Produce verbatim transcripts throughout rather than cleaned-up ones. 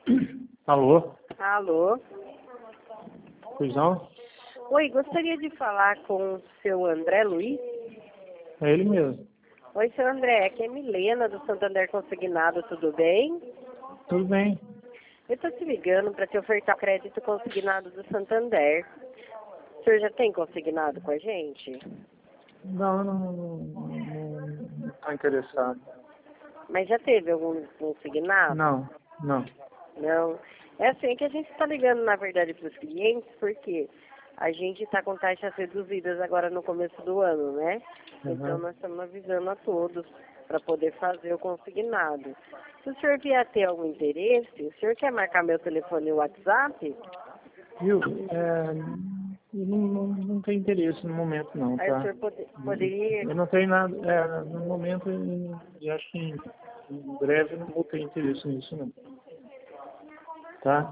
Alô? Alô? Pois não? Oi, gostaria de falar com o seu André Luiz. É ele mesmo. Oi, seu André, aqui é Milena do Santander Consignado, tudo bem? Tudo bem. Eu estou te ligando para te ofertar crédito consignado do Santander. O senhor já tem consignado com a gente? Não, não, não, não estou interessado. Mas já teve algum consignado? Não, não. Não. É assim que a gente está ligando, na verdade, para os clientes, porque a gente está com taxas reduzidas agora no começo do ano, né? Uhum. Então, nós estamos avisando a todos para poder fazer o consignado. Se o senhor vier ter algum interesse, o senhor quer marcar meu telefone e WhatsApp? Viu? É, eu não, não, não tenho interesse no momento, não, Aí o tá? senhor pode, poderia... Eu não tenho nada. É, no momento, eu, eu acho que em, em breve eu não vou ter interesse nisso, não. Tá?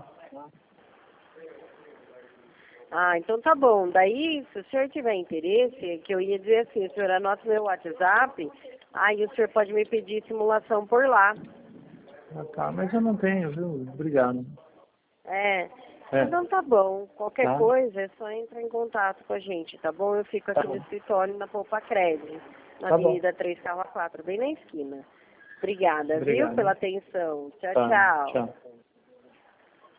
Ah, então tá bom. Daí, se o senhor tiver interesse, que eu ia dizer assim, o senhor anota meu WhatsApp, aí o senhor pode me pedir simulação por lá. Ah, tá, mas eu não tenho, viu? Obrigado. É, É, então tá bom. Qualquer tá? coisa é só entrar em contato com a gente, tá bom? Eu fico Tá aqui no bom. escritório na Poupa Crédito, na Tá bom. Avenida três Carla quatro, bem na esquina. Obrigada, viu, Obrigado. pela Hein? atenção. Tchau, Tá, tchau. tchau.